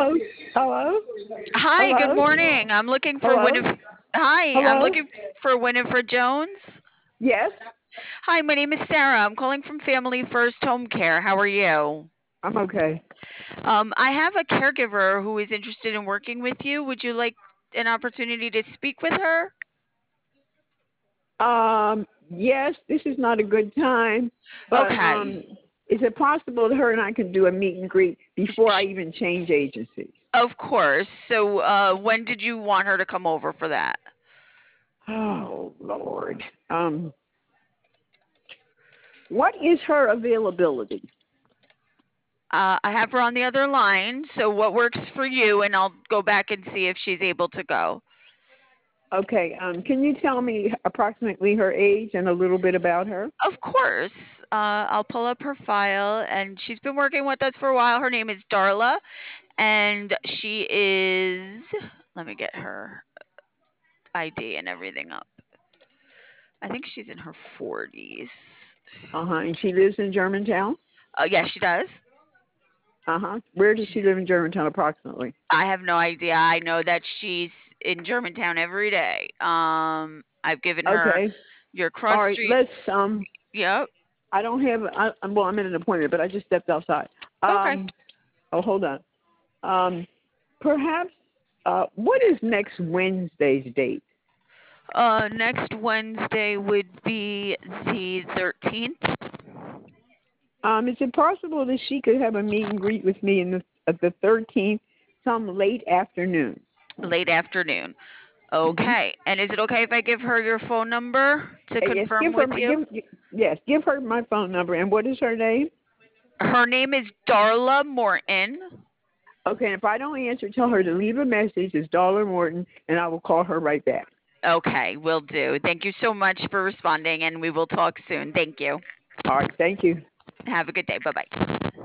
Hello? Hello? Hi, good Hello? morning. I'm looking for Hello? Winif. Hi, I'm Hello? looking for Winifred Jones. Yes, Hi, my name is Sarah. I'm calling from Family First Home Care. How are you? I'm okay. I have a caregiver who is interested in working with you. Would you like an opportunity to speak with her? Yes, this is not a good time, but Okay. is it possible that her and I can do a meet and greet before I Sh- even change agencies? Of course. So, when did you want her to come over for that? Oh, Lord. What is her availability? I have her on the other line. So, what works for you? And I'll go back and see if she's able to go. Okay, can you tell me approximately her age and a little bit about her? Of course. I'll pull up her file, and she's been working with us for a while. Her name is Darla, and she is. Let me get her ID and everything up. I think she's in her 40s. Uh-huh, and she lives in Germantown? Yeah, she does. Uh-huh. Where does she She's. live in Germantown approximately? I have no idea. I know that she's in Germantown every day. I've given her Okay. your All cross right, street. let's Yep. I don't have. Well, I'm in an appointment, but I just stepped outside. Okay. Oh, hold on. Perhaps. What is next Wednesday's date? Next Wednesday would be the 13th. Is it possible that she could have a meet and greet with me in the 13th, some late afternoon? Late afternoon. Mm-hmm. Okay. And is it okay if I give her your phone number to Yes, confirm give her with my you? yes, give her my phone number. And what is her name? Her name is Darla Morton. Okay, and if I don't answer, tell her to leave a message. It's Dollar Morton, and I will call her right back. Okay, will do. Thank you so much for responding, and we will talk soon. Thank you. All right, thank you. Have a good day. Bye bye.